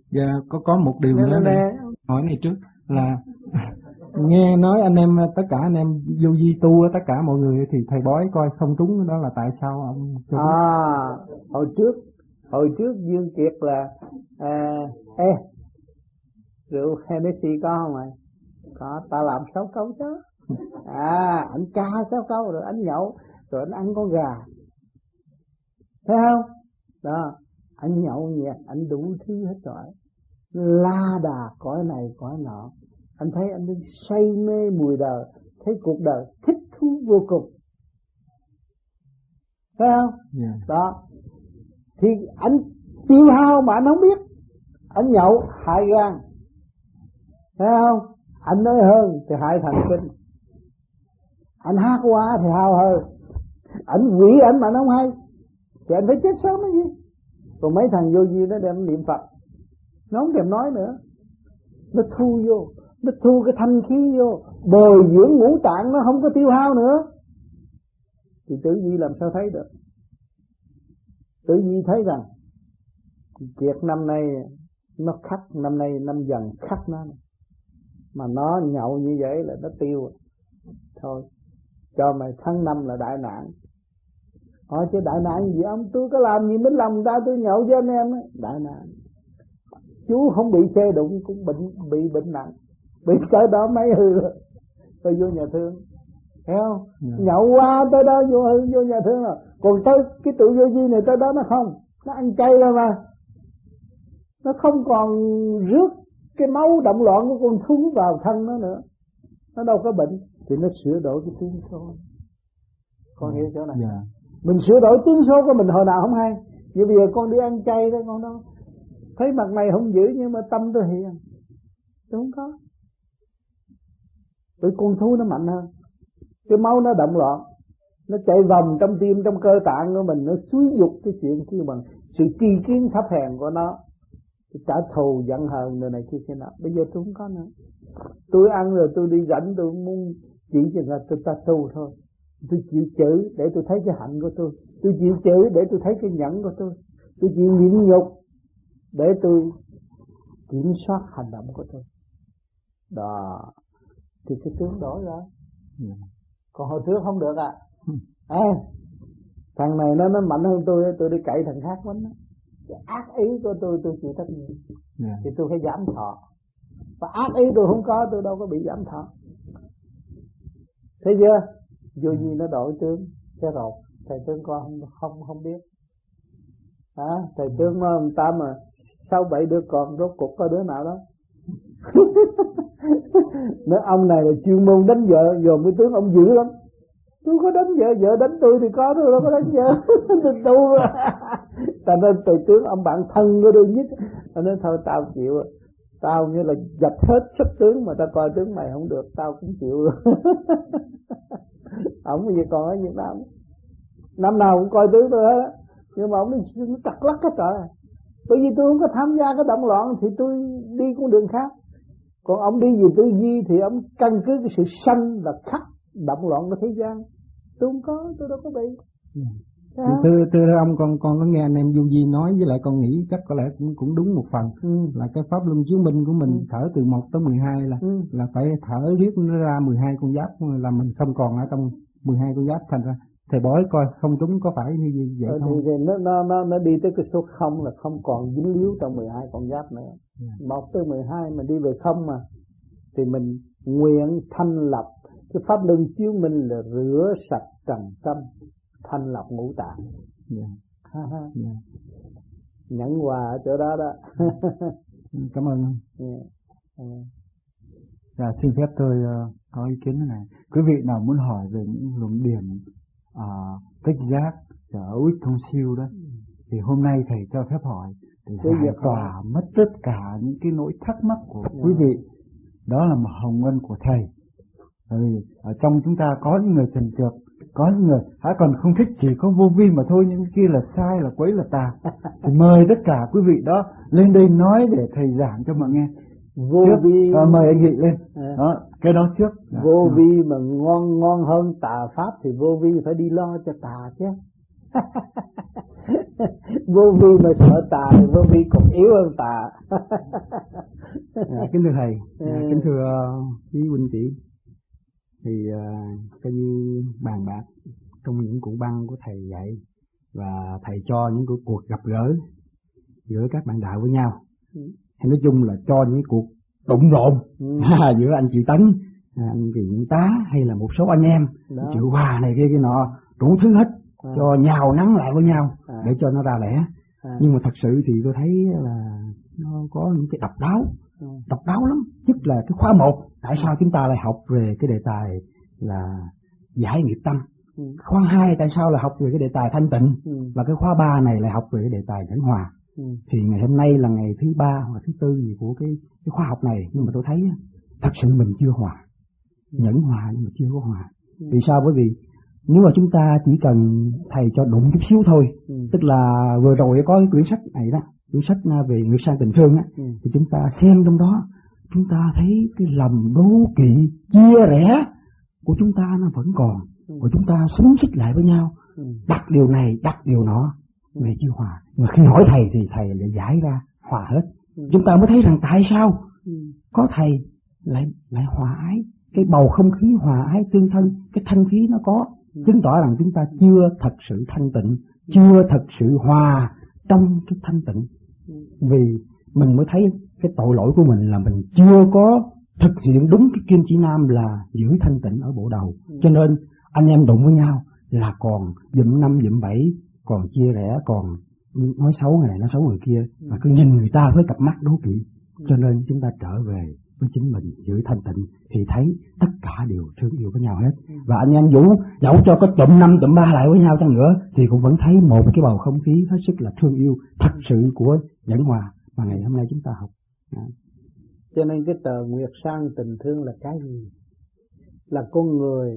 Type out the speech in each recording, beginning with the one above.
Dạ, có một điều nữa này, hỏi này trước là nghe nói anh em tất cả anh em vô vi tu tất cả mọi người thì thầy bói coi không trúng, đó là tại sao ông cho biết? Hồi trước Dương Kiệt là rượu Hennessy có không ạ? Có, ta làm 6 câu chứ. Anh ca 6 câu rồi anh nhậu, rồi anh ăn con gà, thấy không? Đó, anh nhậu nhẹt, anh đủ thứ hết rồi, la đà cõi này cõi nọ. Anh thấy anh say mê mùi đời, thấy cuộc đời thích thú vô cùng, thấy không? Yeah. Đó, thì anh tiêu hao mà anh không biết. Anh nhậu hại gan, thấy không? Anh nói hơn thì hại thần kinh, anh hát quá thì hao hơi, anh quỷ anh mà nó không hay thì anh phải chết sớm cái gì. Còn mấy thằng vô vi nó đem niệm Phật, nó không thèm nói nữa, nó thu vô, nó thu cái thanh khí vô, bồi dưỡng ngũ tạng, nó không có tiêu hao nữa, thì tử vi làm sao thấy được? Tử vi thấy rằng Kiệt năm nay nó khắc, năm nay năm Dần khắc nó, mà nó nhậu như vậy là nó tiêu thôi, cho mày tháng 5 là đại nạn. Hỏi chứ đại nạn gì ông? Tôi có làm gì mới lòng người ta, tôi nhậu với anh em ấy. Đại nạn, chú không bị xe đụng cũng bị bệnh nặng, bị tới đó mấy hư rồi, tôi vô nhà thương, thấy không? Nhậu qua tới đó vô nhà thương rồi. Còn tới cái tụi vô vi này tới đó nó không, nó ăn chay rồi mà, nó không còn rước cái máu động loạn của con thú vào thân nó nữa, nó đâu có bệnh, thì nó sửa đổi cái tiếng số. Con hiểu chỗ này? Yeah. Mình sửa đổi tiếng số của mình hồi nào không hay. Như bây giờ con đi ăn chay đó, con đâu thấy mặt mày không dữ nhưng mà tâm tôi hiền, tôi không có. Bởi con thú nó mạnh hơn, cái máu nó động loạn, nó chạy vòng trong tim, trong cơ tạng của mình, nó xúi dục cái chuyện kia bằng sự tri kiến thấp hèn của nó, trả thù giận hờn người này kia kia nọ. Bây giờ tôi không có nữa, tôi ăn rồi tôi đi rảnh, tôi muốn chỉ cho người ta tu thôi. Tôi chịu chữ để tôi thấy cái hạnh của tôi chịu chữ để tôi thấy cái nhẫn của tôi chịu nhịn nhục để tôi kiểm soát hành động của tôi. Đó, thì cái tướng đổi rồi. Còn hồi trước không được à. Thằng này nó mạnh hơn tôi đi cậy thằng khác quánh nó. Ác ý của tôi chịu trách nhiệm. Thì tôi phải giảm thọ. Và ác ý tôi không có, tôi đâu có bị giảm thọ. Thấy chưa? Vô gì nó đổi tướng, cái rồi thầy tướng con không biết. Thầy tướng nói ông ta mà 6-7 đứa con rốt cuộc có đứa nào đó. Nói ông này là chuyên môn đánh vợ, dồn cái tướng ông dữ lắm. Tôi có đánh vợ đánh tôi thì có, tôi đâu có đánh vợ. Tôi tu. Ta nên thầy tướng ông bạn thân của tôi nhất. Ta nói thôi tao chịu, tao như là dập hết sức tướng mà tao coi tướng mày không được, tao cũng chịu. Ông bây giờ còn ở Việt Nam, năm nào cũng coi tướng tôi hết, nhưng mà ông nó trật lắc hết trời. Bởi vì tôi không có tham gia cái động loạn thì tôi đi con đường khác. Còn ông đi về tư duy thì ông căn cứ cái sự sanh và khắc động loạn của thế gian. Tôi không có, tôi đâu có bị. Thưa ông, con có nghe anh em vô vi nói, với lại con nghĩ chắc có lẽ cũng đúng một phần. Là cái pháp luân chiếu minh của mình thở từ 1 tới 12 là phải thở riết nó ra 12 con giáp, là mình không còn ở trong 12 con giáp. Thành ra thầy bói coi không trúng có phải như vậy không? Thì nó đi tới cái số 0 là không còn dính líu trong 12 con giáp nữa. 1 tới 12 mà đi về không mà, thì mình nguyện thanh lập cái pháp luân chiếu minh là rửa sạch trần tâm, thanh lọc ngũ tạng. Nhẫn quà ở chỗ đó đó. Cảm ơn ông. Xin phép tôi có ý kiến thế này. Quý vị nào muốn hỏi về những luồng điển cách giác ở Ích Thông Siêu đó, thì hôm nay thầy cho phép hỏi để giải tỏa mất tất cả những cái nỗi thắc mắc của quý vị. Đó là một hồng ân của thầy. Ở trong chúng ta có những người trần trược, có những người còn không thích, chỉ có vô vi mà thôi, những kia là sai, là quấy, là tà. Thì mời tất cả quý vị đó lên đây nói để thầy giảng cho mọi nghe. Vô vi mời anh Nghị lên. Đó, cái đó trước. Vô vi mà ngon hơn tà pháp thì vô vi phải đi lo cho tà chứ. Vô vi mà sợ tà thì vô vi còn yếu hơn tà. Kính thưa thầy, kính thưa quý huynh chị, thì coi như bàn bạc trong những cuộn băng của thầy dạy và thầy cho những cuộc gặp gỡ giữa các bạn đạo với nhau, hay nói chung là cho những cuộc đụng rộn giữa anh chị Tấn, anh chị Tá hay là một số anh em Triệu Hòa này kia nọ đủ thứ hết, cho nhào nắng lại với nhau để cho nó ra lẽ. Nhưng mà thật sự thì tôi thấy là nó có những cái độc đáo lắm. Nhất là cái khóa 1, tại sao chúng ta lại học về cái đề tài là giải nghiệp tâm. Khóa 2 tại sao là học về cái đề tài thanh tịnh, và cái khóa 3 này lại học về cái đề tài nhẫn hòa. Thì ngày hôm nay là ngày thứ 3 hoặc thứ 4 gì của cái khóa học này, nhưng mà tôi thấy thật sự mình chưa hòa, nhẫn hòa nhưng mà chưa có hòa. Vì sao? Bởi vì nếu mà chúng ta chỉ cần thầy cho đụng chút xíu thôi, tức là vừa rồi có cái quyển sách này đó, quyển sách về Nguyệt Sang Tình Thương á, thì chúng ta xem trong đó, chúng ta thấy cái lòng đố kỵ, chia rẽ của chúng ta nó vẫn còn, và chúng ta xúm xích lại với nhau, đặt điều này, đặt điều nọ về chưa hòa. Mà khi hỏi thầy thì thầy lại giải ra hòa hết. Chúng ta mới thấy rằng tại sao có thầy lại hòa ái, cái bầu không khí hòa ái tương thân, cái thanh khí nó có, chứng tỏ rằng chúng ta chưa thật sự thanh tịnh, chưa thật sự hòa trong cái thanh tịnh. Vì mình mới thấy cái tội lỗi của mình là mình chưa có thực hiện đúng cái kim chỉ nam là giữ thanh tịnh ở bộ đầu. Cho nên anh em đụng với nhau là còn dụm 5 dụm 7, còn chia rẽ, còn nói xấu người này nói xấu người kia, mà cứ nhìn người ta với cặp mắt đố kỵ. Cho nên chúng ta trở về với chính mình, giữ thanh tịnh thì thấy tất cả đều thương yêu với nhau hết. Và anh em dẫu cho có tụm 5 tụm 3 lại với nhau chăng nữa thì cũng vẫn thấy một cái bầu không khí hết sức là thương yêu thật sự của nhẫn hòa mà ngày hôm nay chúng ta học. Cho nên cái tờ Nguyệt Sang Tình Thương là cái gì? Là con người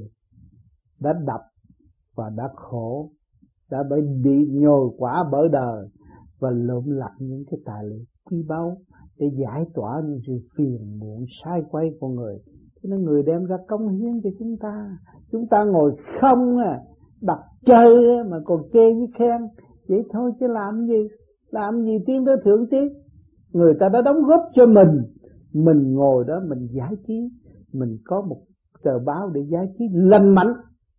đã đập và đã khổ, đã bị nhồi quả bởi đời và lượm lặt những cái tài liệu quý báu để giải tỏa những sự phiền muộn sai quay của người. Cho nên người đem ra cống hiến cho chúng ta ngồi không đặt chơi mà còn chê với khen vậy thôi, chứ làm gì tiến tới thượng tiến. Người ta đã đóng góp cho mình ngồi đó mình giải trí, mình có một tờ báo để giải trí lành mạnh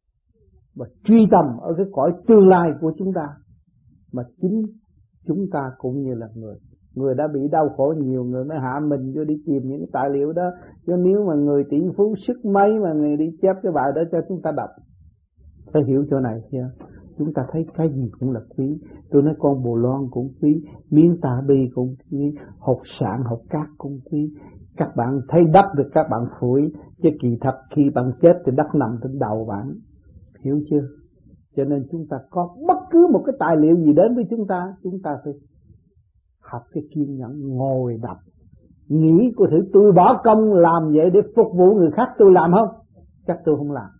và truy tầm ở cái cõi tương lai của chúng ta. Mà chính chúng ta cũng như là người đã bị đau khổ nhiều, người mới hạ mình vô đi tìm những tài liệu đó. Chứ nếu mà người tỷ phú sức mấy mà người đi chép cái bài đó cho chúng ta đọc, phải hiểu chỗ này chưa? Chúng ta thấy cái gì cũng là quý. Tôi nói con bồ loan cũng quý, miếng tà bi cũng quý, hột sạn hột cát cũng quý. Các bạn thấy đất được các bạn phủi, chứ kỳ thật khi bạn chết thì đất nằm trên đầu bạn, hiểu chưa? Cho nên chúng ta có bất cứ một cái tài liệu gì đến với chúng ta phải học cái kiên nhẫn ngồi đọc. Nghĩ của thử tôi bỏ công làm vậy để phục vụ người khác, tôi làm không? Chắc tôi không làm.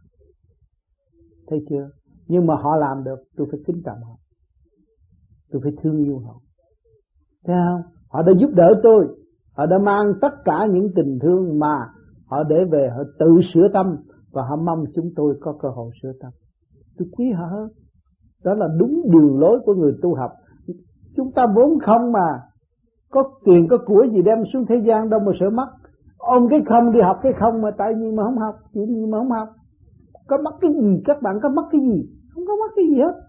Thấy chưa? Nhưng mà họ làm được, tôi phải kính trọng họ, tôi phải thương yêu họ. Thấy không? Họ đã giúp đỡ tôi, họ đã mang tất cả những tình thương mà họ để về, họ tự sửa tâm và họ mong chúng tôi có cơ hội sửa tâm. Tôi quý họ hơn. Đó là đúng đường lối của người tu học. Chúng ta vốn không mà có tiền có của gì đem xuống thế gian đâu mà sợ mất. Ôm cái không đi học cái không mà tại vì mà không học, chuyện gì mà không học. Có mất cái gì? Các bạn có mất cái gì? Không có mất cái gì hết.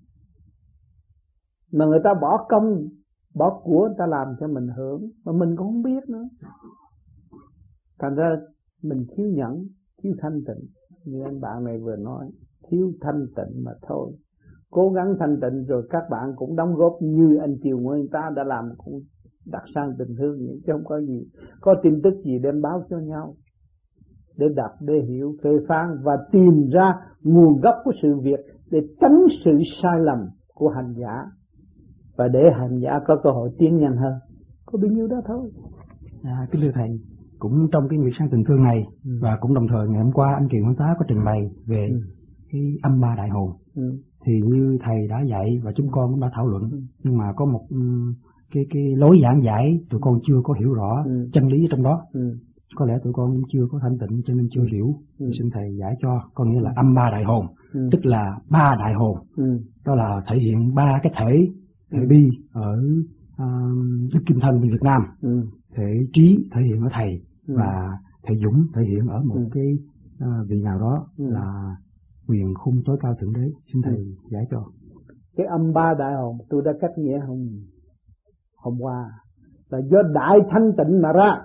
Mà người ta bỏ công, bỏ của người ta làm cho mình hưởng, mà mình cũng không biết nữa. Thành ra mình thiếu nhẫn, thiếu thanh tịnh. Như anh bạn này vừa nói, thiếu thanh tịnh mà thôi. Cố gắng thanh tịnh rồi các bạn cũng đóng góp như anh Triều Nguyên ta đã làm, cũng đặt sang tình thương vậy, chứ không có gì. Có tin tức gì đem báo cho nhau, để đọc, để hiểu, phê phán và tìm ra nguồn gốc của sự việc để tránh sự sai lầm của hành giả và để hành giả có cơ hội tiến nhanh hơn. Có bao nhiêu đó thôi. Kính thưa thầy, cũng trong cái Nguyệt Sang Tình Thương này và cũng đồng thời ngày hôm qua anh Kiều Nguyên Tá có trình bày về cái âm ba đại hồn. Thì như thầy đã dạy và chúng con cũng đã thảo luận, nhưng mà có một cái lối giảng giải tụi con chưa có hiểu rõ chân lý trong đó. Có lẽ tụi con cũng chưa có thanh tịnh cho nên chưa hiểu. Xin thầy giải cho. Có nghĩa là âm ba đại hồn, tức là ba đại hồn. Đó là thể hiện ba cái thể bi ở Đức Kim Thân bên Việt Nam. Thể trí thể hiện ở thầy, và thầy Dũng thể hiện ở một cái vị nào đó là quyền khung tối cao thượng đế. Xin thầy giải cho. Cái âm ba đại hồn tôi đã cách nghĩa hôm qua là do đại thanh tịnh mà ra.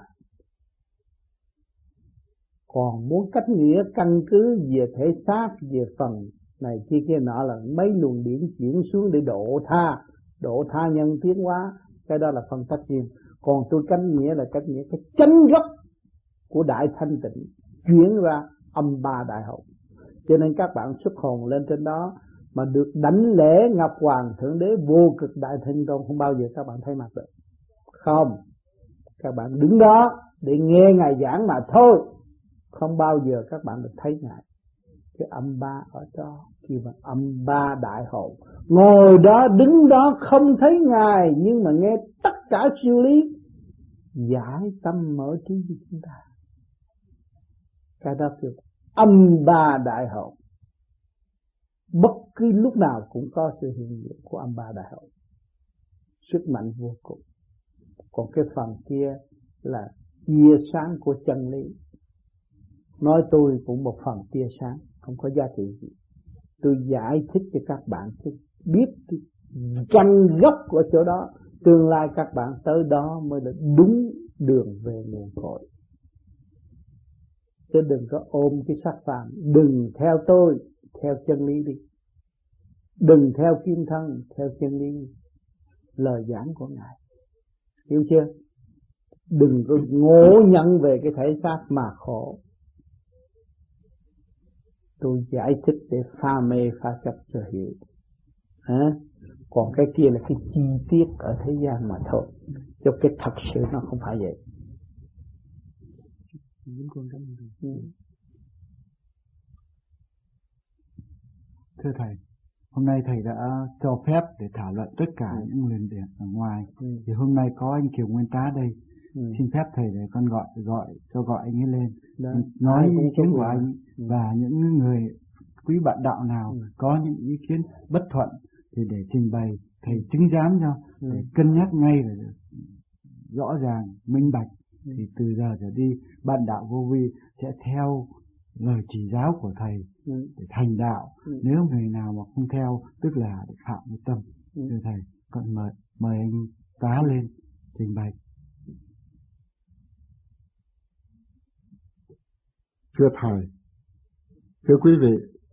Còn muốn cách nghĩa căn cứ về thể xác, về phần này kia nọ là mấy luồng điển chuyển xuống để độ tha nhân tiến hóa, cái đó là phân tách riêng. Còn tôi cách nghĩa là cách nghĩa cái chánh gốc của đại thanh tịnh chuyển ra âm ba đại hồn. Cho nên các bạn xuất hồn lên trên đó mà được đảnh lễ Ngọc Hoàng Thượng Đế vô cực đại thanh tôn, không bao giờ các bạn thấy mặt được. Không, các bạn đứng đó để nghe Ngài giảng mà thôi, không bao giờ các bạn được thấy Ngài. Cái âm ba ở đó kêu bằng âm ba đại hồn. Ngồi đó đứng đó không thấy Ngài, nhưng mà nghe tất cả siêu lý giải tâm mở trí cho chúng ta. Cái đó kêu âm ba đại hồn. Bất cứ lúc nào cũng có sự hiện diện của âm ba đại hồn, sức mạnh vô cùng. Còn cái phần kia là tia sáng của chân lý. Nói tôi cũng một phần tia sáng, không có giá trị gì. Tôi giải thích cho các bạn biết cái căn gốc của chỗ đó. Tương lai các bạn tới đó mới là đúng đường về nguồn cội. Chứ đừng có ôm cái xác phàm. Đừng theo tôi, theo chân lý đi. Đừng theo Kim Thân, theo chân lý, lời giảng của Ngài. Hiểu chưa? Đừng có ngộ nhận về cái thể xác mà khổ. Tôi giải thích để pha mê pha chấp cho hiểu. Còn cái kia là cái chi tiết ở thế gian mà thôi. Cho cái thật sự nó không phải vậy. Thưa thầy, hôm nay thầy đã cho phép để thảo luận tất cả những nguyên điểm ở ngoài. Thì hôm nay có anh Kiều Nguyên Tá đây. Xin phép thầy để con gọi anh ấy lên. Nói ý kiến của anh và những người quý bạn đạo nào có những ý kiến bất thuận thì để trình bày, thầy chứng giám cho, để cân nhắc ngay là rõ ràng, minh bạch. Thì từ giờ trở đi bạn đạo vô vi sẽ theo lời chỉ giáo của thầy để thành đạo. Nếu người nào mà không theo tức là phạm với tâm. Thưa thầy, con mời anh Tá lên trình bày. Thưa thầy, thưa quý vị,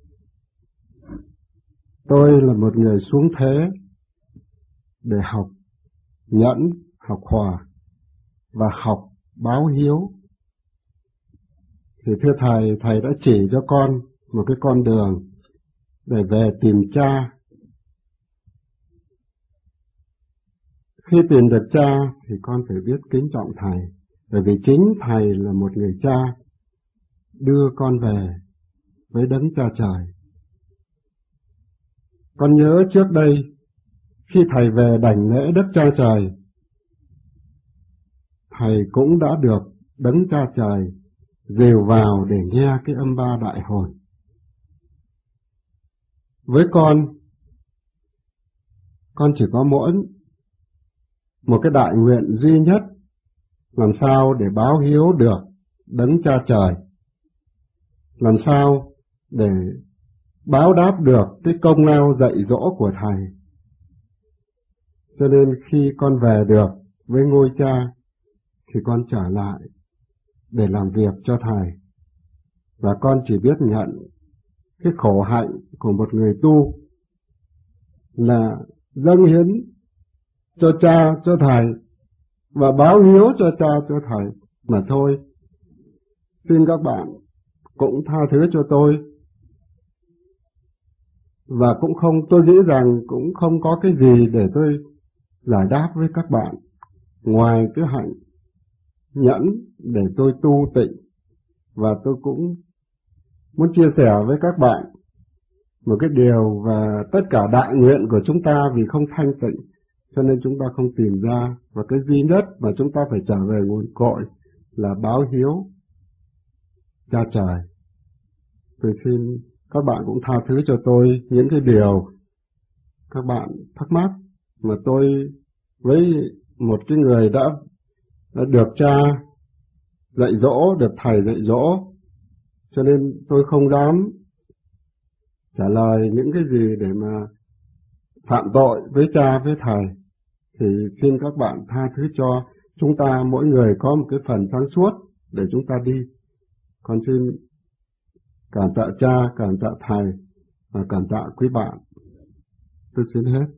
tôi là một người xuống thế để học nhẫn, học hòa và học báo hiếu. Thì thưa thầy, thầy đã chỉ cho con một cái con đường để về tìm cha. Khi tìm được cha thì con phải biết kính trọng thầy, bởi vì chính thầy là một người cha đưa con về với đấng cha trời. Con nhớ trước đây khi thầy về đảnh lễ Đức Cha Trời, thầy cũng đã được đấng Cha Trời dìu vào để nghe cái âm ba đại hồn. Với con chỉ có mỗi một cái đại nguyện duy nhất, làm sao để báo hiếu được đấng Cha Trời, làm sao để báo đáp được cái công lao dạy dỗ của thầy. Cho nên khi con về được với ngôi cha thì con trở lại để làm việc cho thầy. Và con chỉ biết nhận cái khổ hạnh của một người tu là dâng hiến cho cha, cho thầy và báo hiếu cho cha, cho thầy mà thôi. Xin các bạn cũng tha thứ cho tôi. Và cũng không, tôi nghĩ rằng cũng không có cái gì để tôi giải đáp với các bạn ngoài cái hạnh nhẫn để tôi tu tịnh. Và tôi cũng muốn chia sẻ với các bạn một cái điều, và tất cả đại nguyện của chúng ta vì không thanh tịnh cho nên chúng ta không tìm ra, và cái duy nhất mà chúng ta phải trở về nguồn cội là báo hiếu cha trời. Tôi xin các bạn cũng tha thứ cho tôi những cái điều các bạn thắc mắc mà tôi với một cái người đã được cha dạy dỗ, được thầy dạy dỗ, cho nên tôi không dám trả lời những cái gì để mà phạm tội với cha với thầy. Thì xin các bạn tha thứ cho chúng ta, mỗi người có một cái phần sáng suốt để chúng ta đi. Con xin cảm tạ cha, cảm tạ thầy và cảm tạ quý bạn. Tôi xin hết.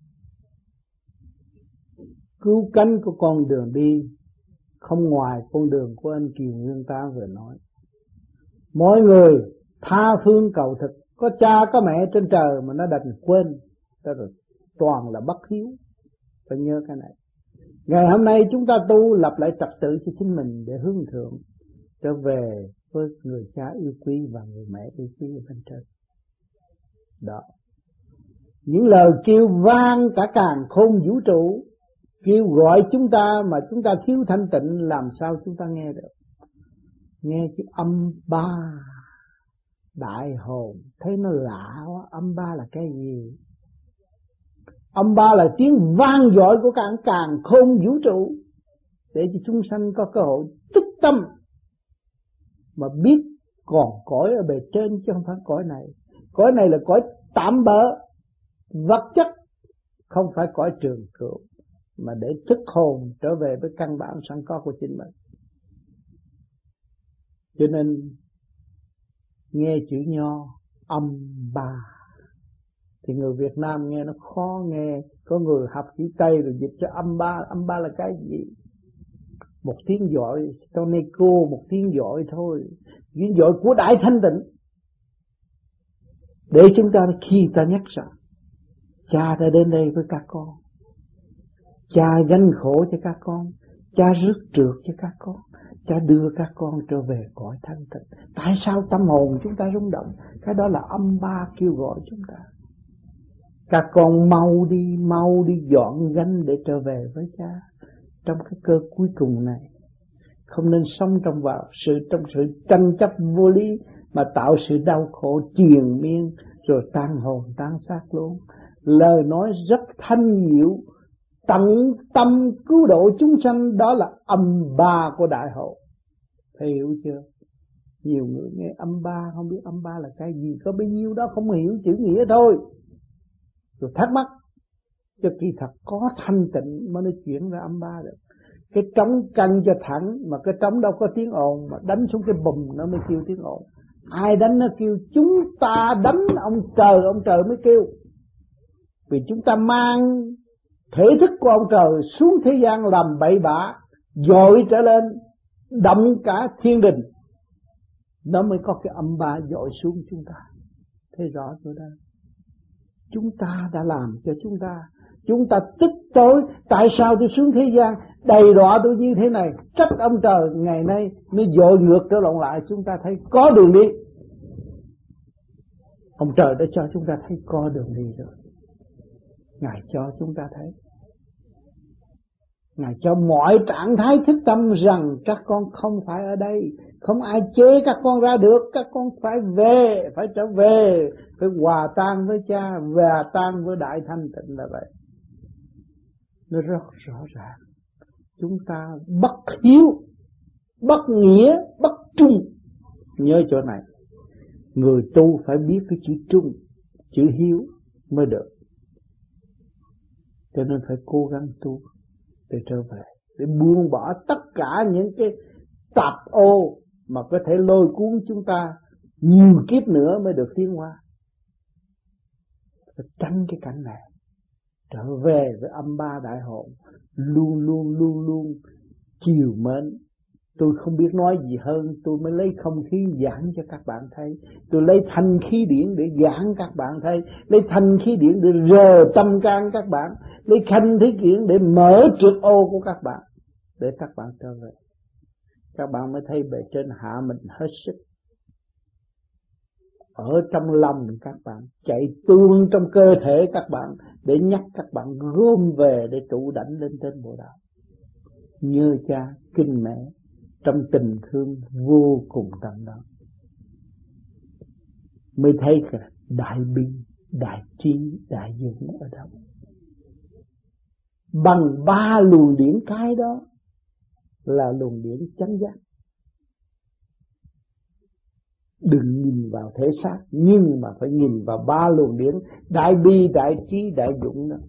Cứu cánh của con đường đi không ngoài con đường của anh Kiều Nguyên ta vừa nói. Mỗi người tha phương cầu thực, có cha có mẹ trên trời mà nó đành quên, đó rồi toàn là bất hiếu. Phải nhớ cái này. Ngày hôm nay chúng ta tu lập lại trật tự cho chính mình để hướng thượng, trở về với người cha yêu quý và người mẹ yêu quý ở bên trên. Đó. Những lời kêu vang cả càn khôn vũ trụ, kêu gọi chúng ta mà chúng ta thiếu thanh tịnh, làm sao chúng ta nghe được? Nghe chữ âm ba đại hồn thấy nó lạ quá. Âm ba là cái gì? Âm ba là tiếng vang dội của cả càn khôn vũ trụ, để cho chúng sanh có cơ hội tích tâm mà biết còn cõi ở bề trên chứ không phải cõi này. Cõi này là cõi tạm bợ vật chất, không phải cõi trường cửu, mà để thức hồn trở về với căn bản sẵn có của chính mình. Cho nên nghe chữ nho âm ba thì người Việt Nam nghe nó khó nghe. Có người học chữ Tây rồi dịch cho âm ba là cái gì? Một tiếng dội Stoneco, một tiếng dội thôi, tiếng dội của đại thanh tịnh. Để chúng ta khi ta nhắc rằng cha đã đến đây với các con, cha gánh khổ cho các con, cha rước trượt cho các con, cha đưa các con trở về cõi thanh tịnh. Tại sao tâm hồn chúng ta rung động? Cái đó là âm ba kêu gọi chúng ta. Các con mau đi dọn gánh để trở về với cha. Trong cái cơ cuối cùng này, không nên sống trong sự tranh chấp vô lý mà tạo sự đau khổ triền miên rồi tan hồn tan xác luôn. Lời nói rất thanh diệu, tận tâm cứu độ chúng sanh, đó là âm ba của đại hộ. Thầy hiểu chưa? Nhiều người nghe âm ba không biết âm ba là cái gì, có bấy nhiêu đó không hiểu chữ nghĩa thôi, rồi thắc mắc. Cho kỳ thật có thanh tịnh mới nói chuyển ra âm ba được. Cái trống căng cho thẳng mà cái trống đâu có tiếng ồn, mà đánh xuống cái bùm nó mới kêu tiếng ồn. Ai đánh nó kêu? Chúng ta đánh ông trời mới kêu. Vì chúng ta mang thể thức của ông trời xuống thế gian làm bậy bạ, dội trở lên, động cả thiên đình, nó mới có cái âm ba dội xuống chúng ta. Thấy rõ chưa đó? Chúng ta đã làm cho chúng ta tức tối. Tại sao tôi xuống thế gian đầy đọa tôi như thế này? Trách ông trời, ngày nay mới dội ngược trở lại. Chúng ta thấy có đường đi. Ông trời đã cho chúng ta thấy có đường đi rồi. Ngài cho chúng ta thấy. Ngài cho mọi trạng thái thức tâm rằng các con không phải ở đây, không ai chế các con ra được. Các con phải về, phải trở về, phải hòa tan với cha, hòa tan với đại thanh tịnh là vậy. Nó rất rõ ràng. Chúng ta bất hiếu, bất nghĩa, bất trung. Nhớ chỗ này, người tu phải biết cái chữ trung, chữ hiếu mới được. Cho nên phải cố gắng tu để trở về, để buông bỏ tất cả những cái tạp ô mà có thể lôi cuốn chúng ta nhiều kiếp nữa mới được tiến hóa. Phải tránh cái cảnh này, trở về với âm ba đại hồn, luôn luôn chiều mến. Tôi không biết nói gì hơn, tôi mới lấy không khí giảng cho các bạn thấy. Tôi lấy thanh khí điển để giảng các bạn thấy, lấy thanh khí điển để rờ tâm can các bạn, lấy thanh khí điển để mở trượt ô của các bạn, để các bạn trở về. Các bạn mới thấy bề trên hạ mình hết sức. Ở trong lòng các bạn, chạy tuôn trong cơ thể các bạn, để nhắc các bạn gom về để trụ đảnh lên trên bộ đạo. Nhớ cha, kinh mẹ, trong tình thương vô cùng trong đó, mới thấy cái đại bi, đại trí, đại dũng ở đâu. Bằng 3 luồng điển cái đó là luồng điển chánh giác. Đừng nhìn vào thể xác, nhưng mà phải nhìn vào 3 luồng điển đại bi, đại trí, đại dũng đó.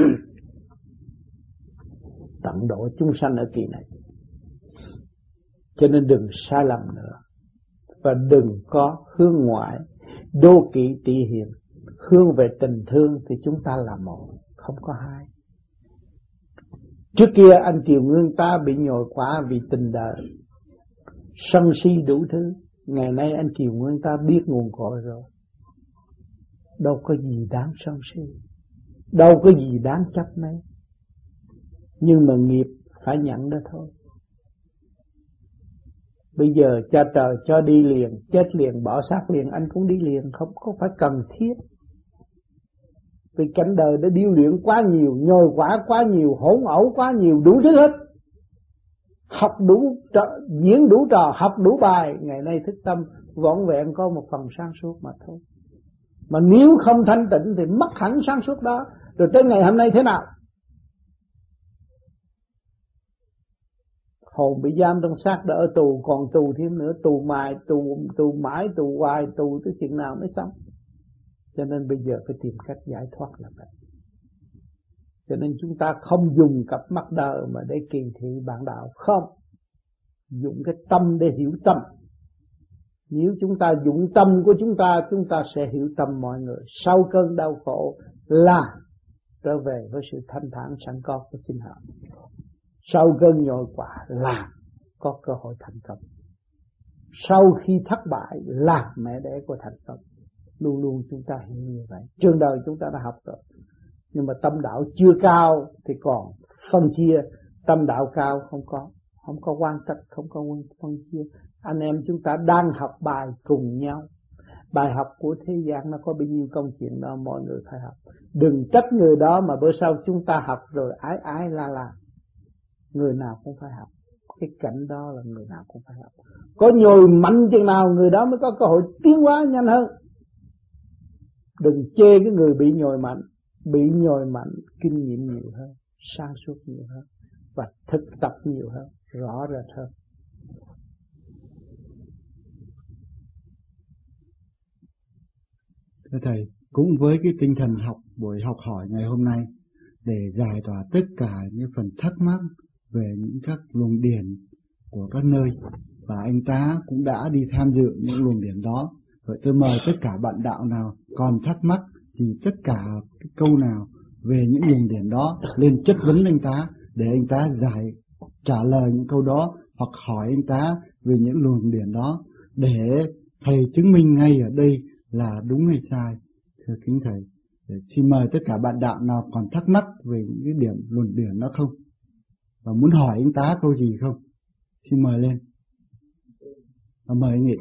Tận độ chúng sanh ở kỳ này. Cho nên đừng sai lầm nữa, và đừng có hướng ngoại đố kỵ tị hiềm. Hướng về tình thương thì chúng ta là một, không có hai. Trước kia anh Kiều Nguyên ta bị nhồi quả vì tình đời, sân si đủ thứ. Ngày nay anh Kiều Nguyên ta biết nguồn cội rồi, đâu có gì đáng sân si, đâu có gì đáng chấp mấy. Nhưng mà nghiệp phải nhận đó thôi. Bây giờ cha trời cho đi liền, chết liền, bỏ xác liền, anh cũng đi liền, không có phải cần thiết. Vì cảnh đời đã điêu luyện quá nhiều, nhồi quả quá nhiều, hỗn ẩu quá nhiều, đủ thứ hết. Học đủ diễn đủ trò, học đủ bài. Ngày nay thức tâm vỏn vẹn có một phần sáng suốt mà thôi. Mà nếu không thanh tịnh thì mất hẳn sáng suốt đó. Rồi tới ngày hôm nay thế nào? Hồn bị giam trong xác đã ở tù, còn tù thêm nữa, tù mài, tù mãi, tù hoài, tù tới chừng nào mới xong. Cho nên bây giờ phải tìm cách giải thoát là vậy. Cho nên chúng ta không dùng cặp mắt đời mà để kỳ thị bạn đạo, không. Dùng cái tâm để hiểu tâm. Nếu chúng ta dụng tâm của chúng ta sẽ hiểu tâm mọi người. Sau cơn đau khổ là trở về với sự thanh thản sẵn có của chính họ. Sau cơn nhồi quả là có cơ hội thành công. Sau khi thất bại là mẹ đẻ của thành công. Luôn luôn chúng ta hiểu như vậy. Trường đời chúng ta đã học rồi. Nhưng mà tâm đạo chưa cao thì còn phân chia. Tâm đạo cao không có quan trắc, không có phân chia. Anh em chúng ta đang học bài cùng nhau. Bài học của thế gian nó có bao nhiêu công chuyện đó mọi người phải học. Đừng trách người đó mà bữa sau chúng ta học rồi ái la. Người nào cũng phải học. Cái cảnh đó là người nào cũng phải học. Có nhồi mạnh chừng nào người đó mới có cơ hội tiến hóa nhanh hơn. Đừng chê cái người bị nhồi mạnh. Bị nhồi mạnh kinh nghiệm nhiều hơn, sáng suốt nhiều hơn, và thực tập nhiều hơn, rõ rệt hơn. Thưa Thầy, cũng với cái tinh thần buổi học hỏi ngày hôm nay, để giải tỏa tất cả những phần thắc mắc về những các luồng điển của các nơi, và anh tá cũng đã đi tham dự những luồng điển đó. Vậy tôi mời tất cả bạn đạo nào còn thắc mắc thì tất cả cái câu nào về những luồng điển đó lên chất vấn anh tá, để anh tá trả lời những câu đó, hoặc hỏi anh tá về những luồng điển đó, để thầy chứng minh ngay ở đây là đúng hay sai. Thưa kính thầy, xin mời tất cả bạn đạo nào còn thắc mắc về những cái luồng điển đó không, và muốn hỏi anh tá câu gì không, xin mời lên. Và mời anh Nghị.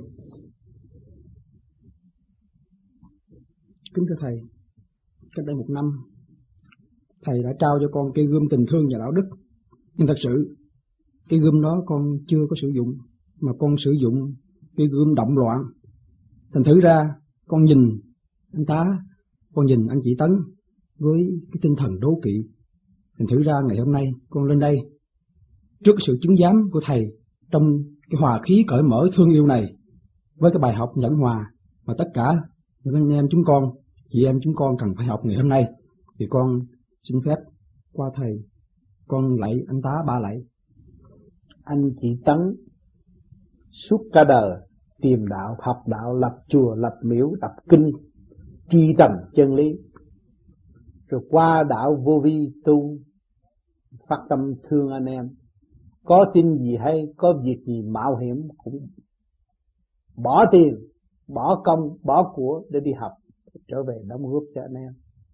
Kính thưa Thầy, cách đây 1 năm, Thầy đã trao cho con cây gươm tình thương và đạo đức. Nhưng thật sự, cây gươm đó con chưa có sử dụng, mà con sử dụng cây gươm động loạn. Thành thử ra, con nhìn anh tá, con nhìn anh chị Tấn với cái tinh thần đố kỵ. Thành thử ra ngày hôm nay, con lên đây, trước sự chứng giám của Thầy, trong cái hòa khí cởi mở thương yêu này, với cái bài học nhẫn hòa mà tất cả những anh em chúng con, chị em chúng con cần phải học ngày hôm nay, thì con xin phép qua Thầy, con lạy anh tá 3 lạy. Anh chị Tấn suốt cả đời tìm đạo, học đạo, lập chùa, lập miếu, đọc kinh, truy tầm chân lý, rồi qua đạo vô vi tu, phát tâm thương anh em. Có tin gì hay, có việc gì mạo hiểm cũng bỏ tiền, bỏ công, bỏ của để đi học, trở về đóng góp cho anh em.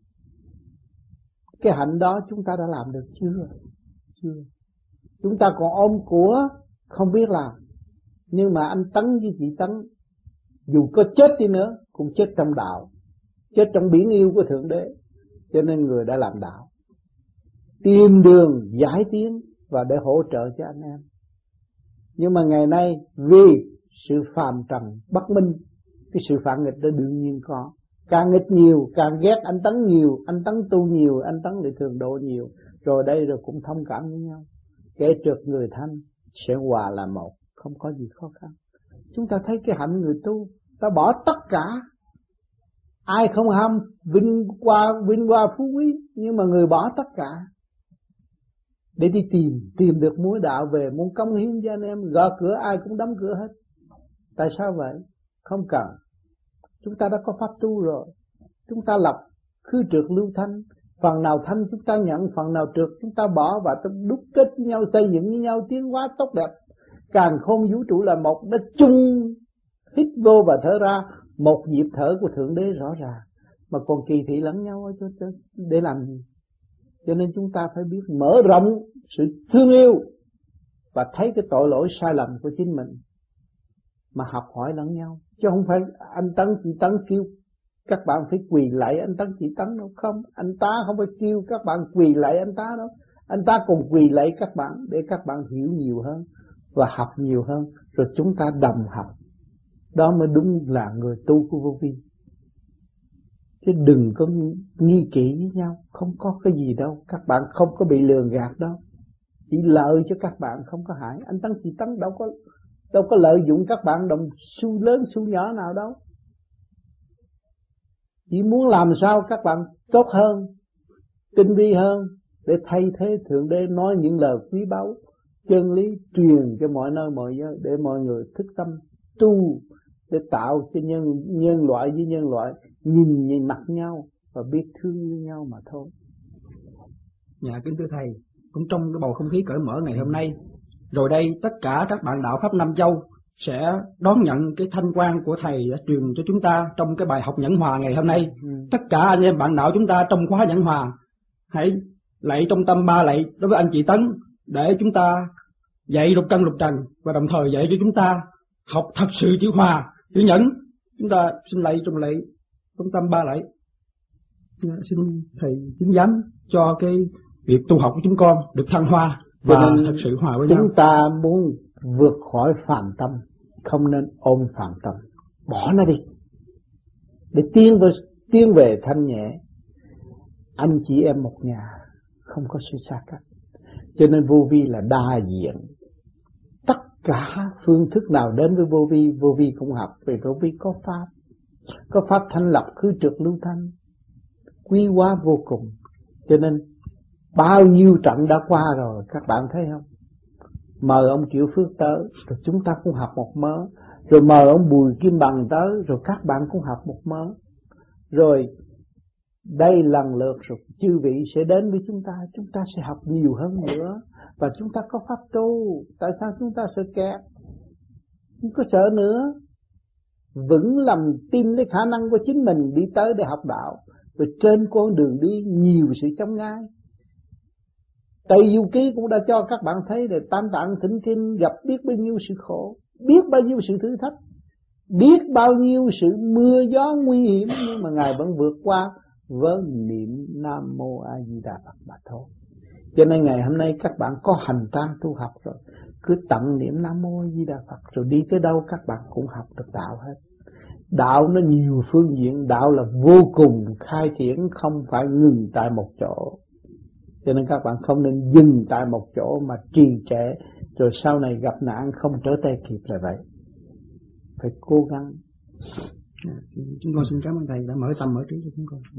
Cái hạnh đó chúng ta đã làm được chưa? Chưa. Chúng ta còn ôm của không biết làm. Nhưng mà anh Tấn với chị Tấn, dù có chết đi nữa cũng chết trong đạo, chết trong biển yêu của Thượng Đế. Cho nên người đã làm đạo, tìm đường giải tiến và để hỗ trợ cho anh em. Nhưng mà ngày nay vì sự phàm trần bất minh, cái sự phản nghịch đó đương nhiên có. Càng nghịch nhiều, càng ghét anh Tấn nhiều, anh Tấn tu nhiều, anh Tấn lại thường độ nhiều. Rồi đây rồi cũng thông cảm với nhau. Kẻ trượt người thanh sẽ hòa là một, không có gì khó khăn. Chúng ta thấy cái hạnh người tu, ta bỏ tất cả. Ai không ham vinh hoa phú quý, nhưng mà người bỏ tất cả để đi tìm được múa đạo về, muốn cống hiến cho anh em, gõ cửa ai cũng đóng cửa hết. Tại sao vậy? Không cần. Chúng ta đã có pháp tu rồi. Chúng ta lập khứ trượt lưu thanh, phần nào thanh chúng ta nhận, phần nào trượt chúng ta bỏ, và đúc kết với nhau, xây dựng với nhau, tiến hóa tốt đẹp. Càn khôn vũ trụ là một, đã chung hít vô và thở ra, một nhịp thở của Thượng Đế rõ ràng, mà còn kỳ thị lẫn nhau để làm gì? Cho nên chúng ta phải biết mở rộng sự thương yêu và thấy cái tội lỗi sai lầm của chính mình, mà học hỏi lẫn nhau. Chứ không phải anh Tấn chị Tấn kêu các bạn phải quỳ lạy anh Tấn chị Tấn đâu. Không, anh ta không phải kêu các bạn quỳ lạy anh ta đâu. Anh ta cùng quỳ lạy các bạn để các bạn hiểu nhiều hơn và học nhiều hơn, rồi chúng ta đồng học. Đó mới đúng là người tu của Vô Vi. Chứ đừng có nghi kỵ với nhau, không có cái gì đâu. Các bạn không có bị lường gạt đâu, chỉ lợi cho các bạn, không có hại. Anh Tấn chị Tấn đâu có lợi dụng các bạn đồng xu lớn xu nhỏ nào đâu. Chỉ muốn làm sao các bạn tốt hơn, tinh vi hơn, để thay thế Thượng Đế nói những lời quý báu, chân lý truyền cho mọi nơi mọi giới, để mọi người thức tâm tu, để tạo cho nhân loại với nhân loại nhìn mặt nhau và biết thương yêu nhau mà thôi. Dạ kính thưa thầy, cũng trong cái bầu không khí cởi mở ngày hôm nay, rồi đây tất cả các bạn đạo Pháp Nam Châu sẽ đón nhận cái thanh quan của thầy đã truyền cho chúng ta trong cái bài học nhẫn hòa ngày hôm nay. Tất cả anh em bạn đạo chúng ta trong khóa nhẫn hòa hãy lạy trong tâm 3 lạy đối với anh chị Tấn, để chúng ta dạy lục căn lục trần, và đồng thời dạy cho chúng ta học thật sự chữ hòa, chữ nhẫn. Chúng ta xin lạy trong tâm 3 lạy. Xin thầy chứng giám cho cái việc tu học của chúng con được thăng hoa và thật sự hòa với nhau. Chúng ta muốn vượt khỏi phàm tâm, không nên ôm phàm tâm, bỏ nó đi để tiến về thanh nhẹ. Anh chị em một nhà, không có sự xa cách. Cho nên Vô Vi là đa diện. Tất cả phương thức nào đến với Vô Vi cũng học. Vì Vô Vi có pháp thanh lập khứ trượt lưu thanh, quý hóa vô cùng. Cho nên bao nhiêu trận đã qua rồi, các bạn thấy không? Mời ông Triệu Phước tới, rồi chúng ta cũng học một mớ. Rồi mời ông Bùi Kim Bằng tới, rồi các bạn cũng học một mớ. Rồi đây lần lượt rồi chư vị sẽ đến với chúng ta sẽ học nhiều hơn nữa. Và chúng ta có pháp tu, tại sao chúng ta sợ kẹt? Không có sợ nữa. Vững lòng tin lấy khả năng của chính mình đi tới để học đạo. Rồi trên con đường đi nhiều sự chông gai. Tây Du Ký cũng đã cho các bạn thấy là Tam Tạng Thỉnh Kinh gặp biết bao nhiêu sự khổ, biết bao nhiêu sự thử thách, biết bao nhiêu sự mưa gió nguy hiểm, nhưng mà Ngài vẫn vượt qua với niệm Nam Mô A Di Đà Phật mà thôi. Cho nên ngày hôm nay các bạn có hành trang tu học rồi, cứ tận niệm Nam Mô A Di Đà Phật, rồi đi tới đâu các bạn cũng học được đạo hết. Đạo nó nhiều phương diện, đạo là vô cùng khai triển, không phải ngừng tại một chỗ. Cho nên các bạn không nên dừng tại một chỗ mà trì trệ, rồi sau này gặp nạn không trở tay kịp là vậy. Phải cố gắng. Chúng con xin cảm ơn thầy đã mở tâm mở trí cho chúng con.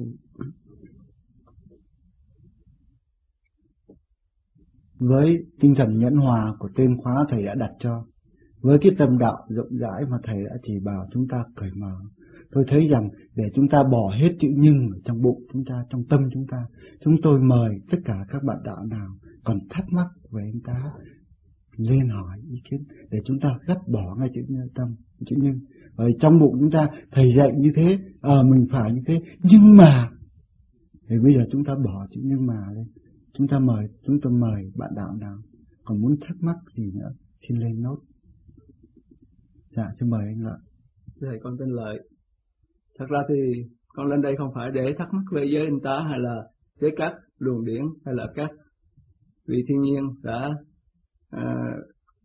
Với tinh thần nhẫn hòa của tên khóa thầy đã đặt cho, với cái tâm đạo rộng rãi mà thầy đã chỉ bảo chúng ta cởi mở, tôi thấy rằng để chúng ta bỏ hết chữ nhưng ở trong bụng chúng ta, trong tâm chúng tôi mời tất cả các bạn đạo nào còn thắc mắc về anh ta lên hỏi ý kiến, để chúng ta gắt bỏ ngay chữ tâm, chữ nhưng. Ở trong bụng chúng ta thầy dạy như thế, mình phải như thế, nhưng mà thì bây giờ chúng ta bỏ chữ nhưng mà lên. Chúng tôi mời bạn đạo nào còn muốn thắc mắc gì nữa xin lên nốt. Dạ, xin mời anh Lợi. Thầy, con tên Lợi. Thật ra thì con lên đây không phải để thắc mắc về giới anh ta, hay là với các luồng điển, hay là các vị thiên nhiên đã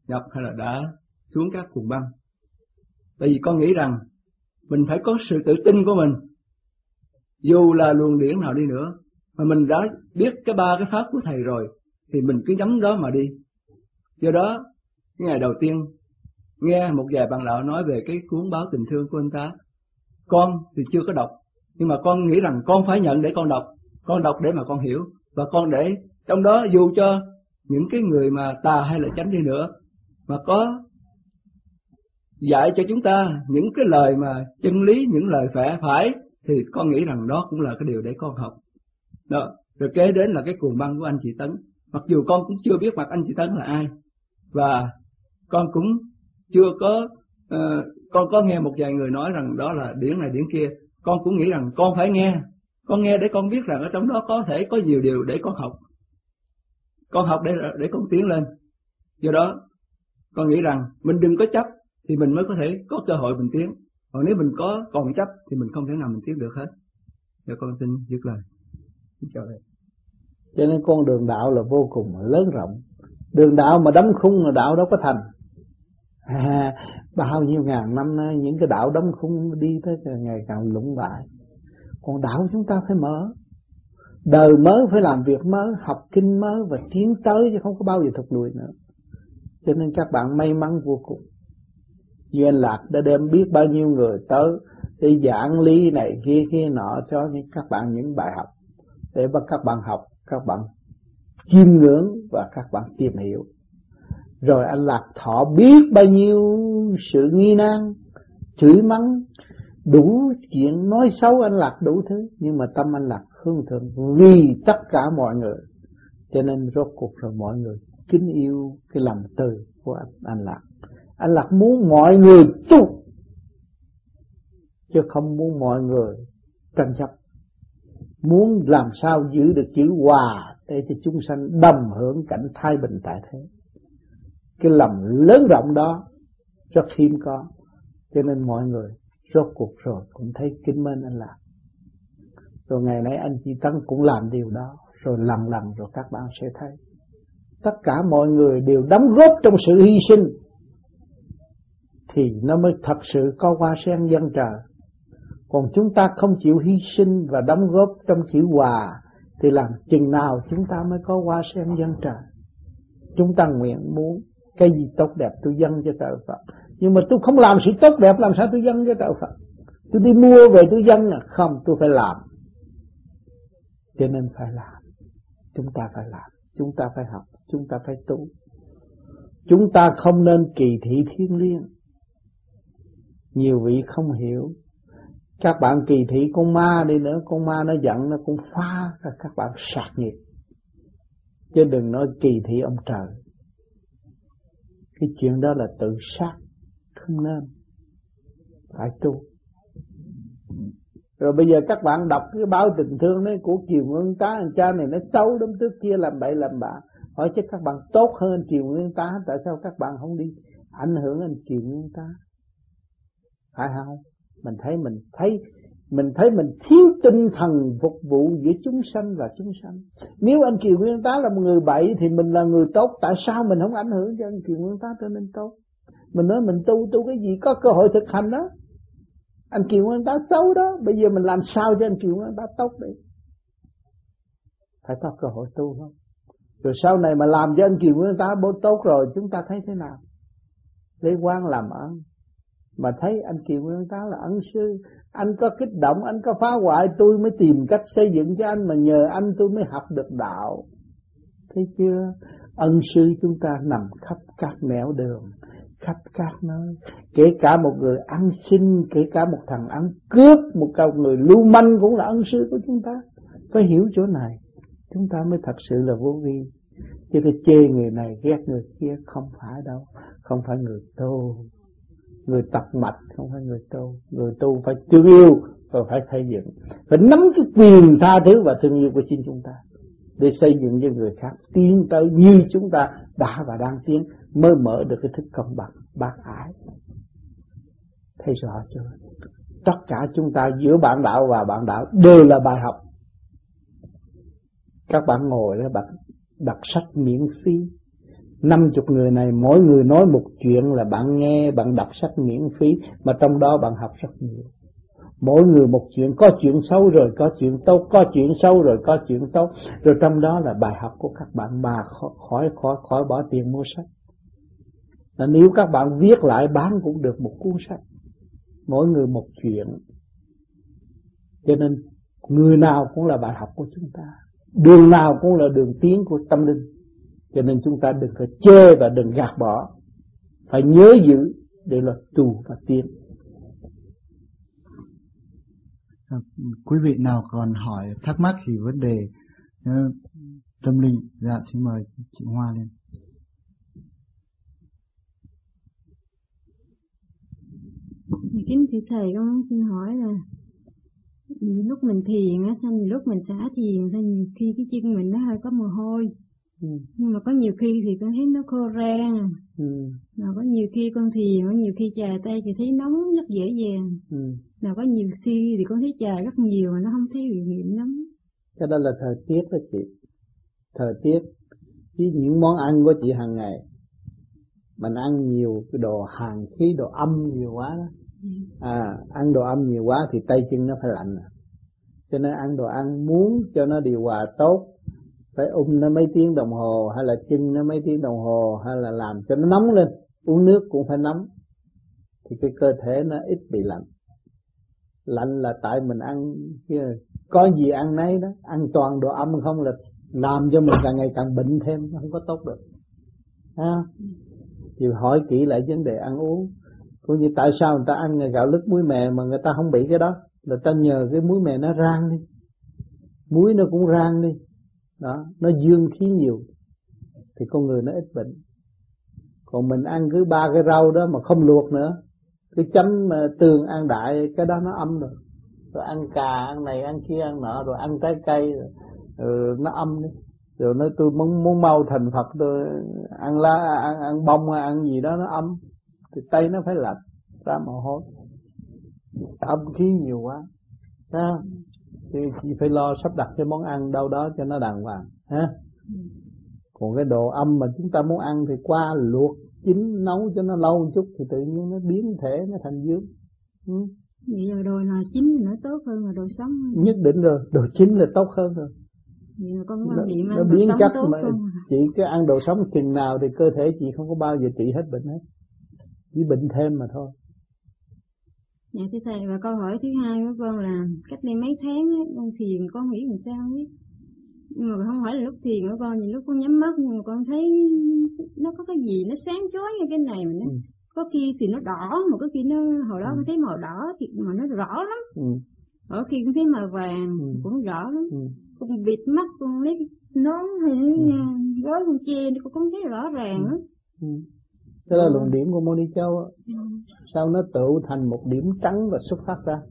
nhập hay là đã xuống các cuồng băng. Tại vì con nghĩ rằng mình phải có sự tự tin của mình, dù là luồng điển nào đi nữa, mà mình đã biết cái ba cái pháp của thầy rồi thì mình cứ nhắm đó mà đi. Do đó cái ngày đầu tiên nghe một vài bạn đạo nói về cái cuốn Báo Tình Thương của anh ta, con thì chưa có đọc, nhưng mà con nghĩ rằng con phải nhận để con đọc để mà con hiểu, và con để trong đó dù cho những cái người mà tà hay là chánh đi nữa mà có dạy cho chúng ta những cái lời mà chân lý, những lời phải thì con nghĩ rằng đó cũng là cái điều để con học. Đó, rồi kế đến là cái cuồng băng của anh chị Tấn. Mặc dù con cũng chưa biết mặt anh chị Tấn là ai, và con cũng chưa có con có nghe một vài người nói rằng đó là điển này điển kia, con cũng nghĩ rằng con phải nghe, con nghe để con biết rằng ở trong đó có thể có nhiều điều để con học để con tiến lên. Do đó con nghĩ rằng mình đừng có chấp thì mình mới có thể có cơ hội mình tiến, còn nếu mình còn chấp thì mình không thể nào mình tiến được hết. Giờ con xin dứt lời. Chào thầy. Cho nên con đường đạo là vô cùng lớn rộng. Đường đạo mà đóng khung là đạo đâu có thành. Bao nhiêu ngàn năm nay những cái đạo đóng khung đi tới ngày càng lũng bại. Còn đạo chúng ta phải mở, đời mới phải làm việc mới, học kinh mới và tiến tới, chứ không có bao giờ thụt lùi nữa. Cho nên các bạn may mắn vô cùng. Như anh Lạc đã đem biết bao nhiêu người tới để giảng lý này kia nọ cho các bạn những bài học để bắt các bạn học, các bạn chiêm ngưỡng và các bạn tìm hiểu. Rồi anh Lạc Thọ biết bao nhiêu sự nghi nan, chửi mắng, đủ chuyện nói xấu anh Lạc đủ thứ, nhưng mà tâm anh Lạc hướng thượng vì tất cả mọi người. Cho nên rốt cuộc rồi mọi người kính yêu cái lòng từ của anh Lạc. Anh Lạc muốn mọi người tu, chứ không muốn mọi người tranh chấp. Muốn làm sao giữ được chữ hòa để cho chúng sanh đồng hưởng cảnh thái bình tại thế. Cái lòng lớn rộng đó rất hiếm có. Cho nên mọi người rốt cuộc rồi cũng thấy kính mến anh Lạc. Rồi ngày nay anh chị Tấn cũng làm điều đó. Rồi lần rồi các bạn sẽ thấy tất cả mọi người đều đóng góp trong sự hy sinh, thì nó mới thật sự có hoa sen dân trời. Còn chúng ta không chịu hy sinh và đóng góp trong chữ hòa thì làm chừng nào chúng ta mới có hoa sen dân trời. Chúng ta nguyện muốn cái gì tốt đẹp tôi dâng cho trời Phật, nhưng mà tôi không làm sự tốt đẹp làm sao tôi dâng cho trời Phật? Tôi đi mua về tôi dâng à? Không, tôi phải làm. Cho nên phải làm. Chúng ta phải làm, chúng ta phải học, chúng ta phải tu. Chúng ta không nên kỳ thị thiên liêng. Nhiều vị không hiểu. Các bạn kỳ thị con ma đi nữa, con ma nó giận nó cũng phá các bạn sạc nghiệp. Chứ đừng nói kỳ thị ông trời. Cái chuyện đó là tự sát, không nên. Phải tu. Rồi bây giờ các bạn đọc cái báo tình thương đấy của Kiều Nguyên Tá, anh cha này nó xấu lắm, trước kia làm bậy làm bạ. Hỏi chứ các bạn tốt hơn anh Kiều Nguyên Tá, tại sao các bạn không đi ảnh hưởng anh Kiều Nguyên Tá? Phải không? Mình thấy mình thiếu tinh thần phục vụ giữa chúng sanh và chúng sanh. Nếu anh Kiều Nguyên Tá là một người bậy thì mình là người tốt, tại sao mình không ảnh hưởng cho anh Kiều Nguyên Tá trở nên tốt? Mình nói mình tu cái gì, có cơ hội thực hành đó. Anh Kiều Nguyên Tá xấu đó, bây giờ mình làm sao cho anh Kiều Nguyên Tá tốt đi? Phải có cơ hội tu không? Rồi sau này mà làm cho anh Kiều Nguyên Tá tốt rồi, chúng ta thấy thế nào? Lấy quan làm ơn. Mà thấy anh Kiều Nguyên Tá là ân sư, anh có kích động, anh có phá hoại, tôi mới tìm cách xây dựng cho anh, mà nhờ anh tôi mới học được đạo. Thấy chưa? Ân sư chúng ta nằm khắp các nẻo đường, khắp các nơi. Kể cả một người ăn xin, kể cả một thằng ăn cướp, một người lưu manh cũng là ân sư của chúng ta. Phải hiểu chỗ này, chúng ta mới thật sự là vô vi. Chứ cái chê người này ghét người kia không phải đâu. Không phải người tu, người tập mạch không phải người tu. Người tu phải thương yêu và phải xây dựng, phải nắm cái quyền tha thứ và thương yêu của chính chúng ta để xây dựng cho người khác tiến tới như chúng ta đã và đang tiến, mới mở được cái thức công bằng bác ái. Thấy rõ chưa? Tất cả chúng ta giữa bạn đạo và bạn đạo đều là bài học. Các bạn ngồi đó, bạn đọc sách miễn phí, 50 người này mỗi người nói một chuyện là bạn nghe, bạn đọc sách miễn phí, mà trong đó bạn học rất nhiều. Mỗi người một chuyện, có chuyện xấu rồi có chuyện tốt, có chuyện xấu rồi có chuyện tốt, rồi trong đó là bài học của các bạn mà khỏi bỏ tiền mua sách. Là nếu các bạn viết lại bán cũng được một cuốn sách, mỗi người một chuyện. Cho nên người nào cũng là bài học của chúng ta, đường nào cũng là đường tiến của tâm linh. Cho nên chúng ta đừng có chê và đừng gạt bỏ, phải nhớ giữ để là tu và tiến. Quý vị nào còn hỏi thắc mắc gì vấn đề tâm linh, dạ xin mời chị Hoa lên. Kính thưa thầy, con xin hỏi là lúc mình thiền á, xong lúc mình xả thiền thì nhiều khi cái chân mình nó hơi có mồ hôi, nhưng mà có nhiều khi thì con thấy nó khô rang, mà có nhiều khi con thiền, có nhiều khi chà tay thì thấy nóng rất dễ dàng, mà có nhiều khi thì con thấy chà rất nhiều mà nó không thấy bị nghiện lắm. Cái đó là thời tiết đó chị, thời tiết với những món ăn của chị hàng ngày. Mình ăn nhiều cái đồ hàn khí, đồ âm nhiều quá đó. Ăn đồ âm nhiều quá thì tay chân nó phải lạnh. Cho nên ăn đồ ăn muốn cho nó điều hòa tốt, phải nó mấy tiếng đồng hồ, hay là chân nó mấy tiếng đồng hồ, hay là làm cho nó nóng lên. Uống nước cũng phải nóng, thì cái cơ thể nó ít bị lạnh. Lạnh là tại mình ăn có gì ăn nấy đó, ăn toàn đồ âm không là làm cho mình càng ngày càng bệnh thêm, không có tốt được. Thì hỏi kỹ lại vấn đề ăn uống. Cũng như tại sao người ta ăn gạo lứt muối mè mà người ta không bị cái đó, người ta nhờ cái muối mè nó rang đi, muối nó cũng rang đi, đó, nó dương khí nhiều thì con người nó ít bệnh. Còn mình ăn cứ 3 cái rau đó mà không luộc nữa, cứ chấm tương ăn đại, cái đó nó âm rồi. Rồi ăn cà, ăn này, ăn kia, ăn nọ, rồi ăn trái cây, rồi nó âm đi. Rồi nói tôi muốn mau thành Phật, tôi ăn lá, ăn bông hay ăn gì đó nó âm, thì tay nó phải lạnh, ra mồ hôi, âm khí nhiều quá, thì chị phải lo sắp đặt cái món ăn đâu đó cho nó đàng hoàng, Còn cái đồ âm mà chúng ta muốn ăn thì qua luộc, chín, nấu cho nó lâu một chút thì tự nhiên nó biến thể, nó thành dương. Vậy rồi đồ nào chín thì nó tốt hơn là đồ sống. Nhất định rồi, đồ chín là tốt hơn rồi. Nó biến chất mà chị cứ ăn đồ sống chừng nào thì cơ thể chị không có bao giờ trị hết bệnh hết, chỉ bệnh thêm mà thôi. Dạ thưa thầy, và câu hỏi thứ hai của con là cách đây mấy tháng ấy, con thiền con nghĩ làm sao ấy, nhưng mà không phải là lúc thiền của con, nhìn lúc con nhắm mắt nhưng mà con thấy nó có cái gì nó sáng chói như cái này mà nó có khi thì nó đỏ, mà có khi nó hồi đó con thấy màu đỏ thì mà nó rõ lắm, ở khi con thấy màu vàng cũng rõ lắm. Con bịt mắt, con lấy nón hay gói con che thì con thấy rõ ràng lắm. Đó là luồng điểm của Môn Ni Châu. Sau nó tụ thành một điểm trắng và xuất phát ra.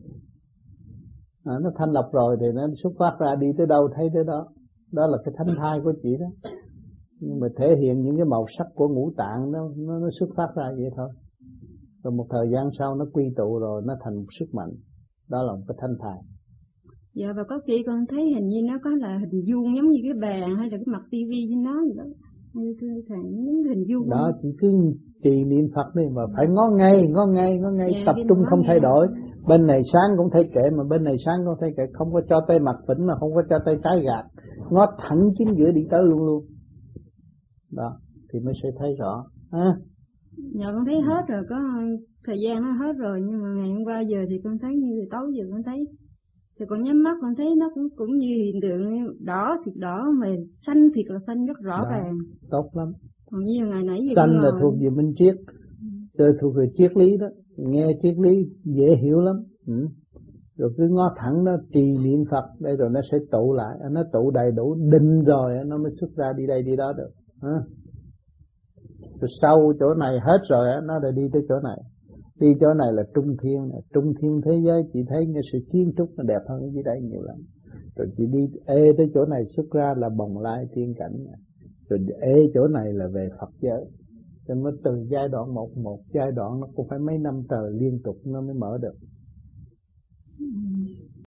Nó thanh lọc rồi thì nó xuất phát ra, đi tới đâu thấy tới đó. Đó là cái thánh thai của chị đó. Nhưng mà thể hiện những cái màu sắc của ngũ tạng nó xuất phát ra vậy thôi. Rồi một thời gian sau nó quy tụ rồi nó thành một sức mạnh. Đó là một cái thánh thai. Dạ, và có khi con thấy hình như nó có là hình vuông giống như cái bàn hay là cái mặt tivi với nó gì đó. Thưa thầy, những hình vuông đó, chỉ cứ trì niệm Phật đi mà phải ngó ngay, dạ, tập trung không thay đổi. Bên này sáng cũng thấy kệ, mà bên này sáng cũng thấy kệ, không có cho tay mặt phỉnh mà không có cho tay trái gạt, ngó thẳng chính giữa đi tới luôn. Đó, thì mới sẽ thấy rõ. Dạ con thấy hết rồi, có thời gian nó hết rồi, nhưng mà ngày hôm qua giờ thì con thấy như tối giờ con thấy. Thì con nhắm mắt con thấy nó cũng như hiện tượng đỏ thì đỏ, mà xanh thì là xanh rất rõ ràng. Tốt lắm. Còn như ngày nãy giờ xanh là thuộc về minh triết, thuộc về triết lý đó, nghe triết lý dễ hiểu lắm. Rồi cứ ngó thẳng nó trì niệm Phật đây rồi nó sẽ tụ lại, nó tụ đầy đủ định rồi nó mới xuất ra đi đây đi đó được. Rồi sau chỗ này hết rồi nó lại đi tới chỗ này. Đi chỗ này là trung thiên thế giới, chị thấy cái sự kiến trúc nó đẹp hơn dưới đây nhiều lắm. Rồi chị đi tới chỗ này xuất ra là Bồng Lai tiên cảnh, rồi chỗ này là về Phật giới. Cho nó từ giai đoạn một giai đoạn nó cũng phải mấy năm trời liên tục nó mới mở được.